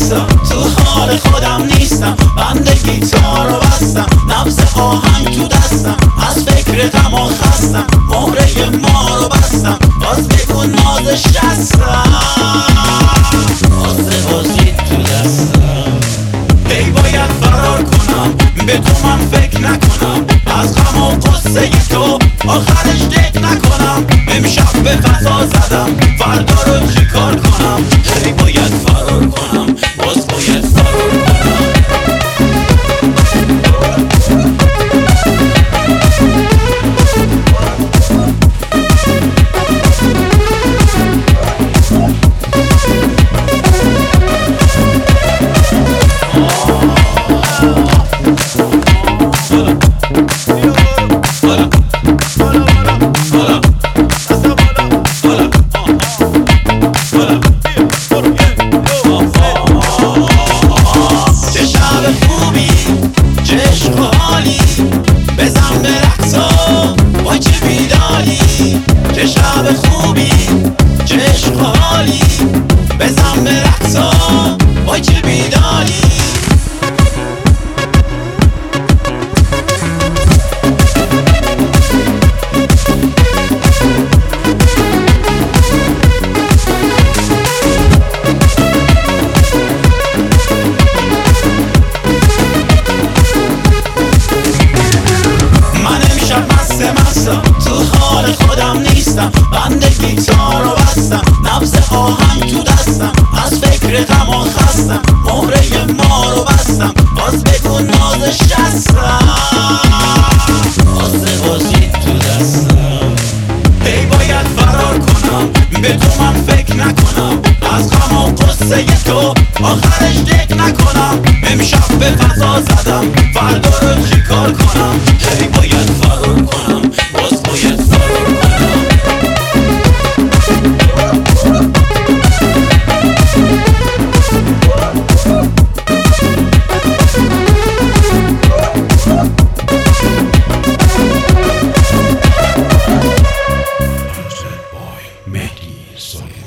مسا تو حال خودم نیستم، بند گیتارو بستم، نبض آهنگ تو دستم، از فکر غم و خستم، مهره ما رو بستم، باز بگو نازش هستم، واسه بازی تو دستم. هی باید فرار کنم، به تو من فکر نکنم، از غم و قصه تو آخرش دق نکنم. امشب به فضا زدم، فردا رو چیکار کنم؟ هی باید فرار کنم، باز باید فرار کنم. چه شب خوبی، چه عشق و حالی، بزن به رقصا وای چه بیداری. تو حال خودم نیستم، بند گیتارو بستم، نبض آهنگ تو دستم، از فکر غم و خستم، مهره ما رو بستم، باز بگو نازش هستم، واسه بازی تو دستم. هی باید فرار کنم، به تو من فکر نکنم، از غم و قصه تو آخرش دق نکنم. امشب به فضا زدم، فردا رو چیکار کنم؟ هی باید فرار کنم، باز باید فرار کنم. Mehdi Soler.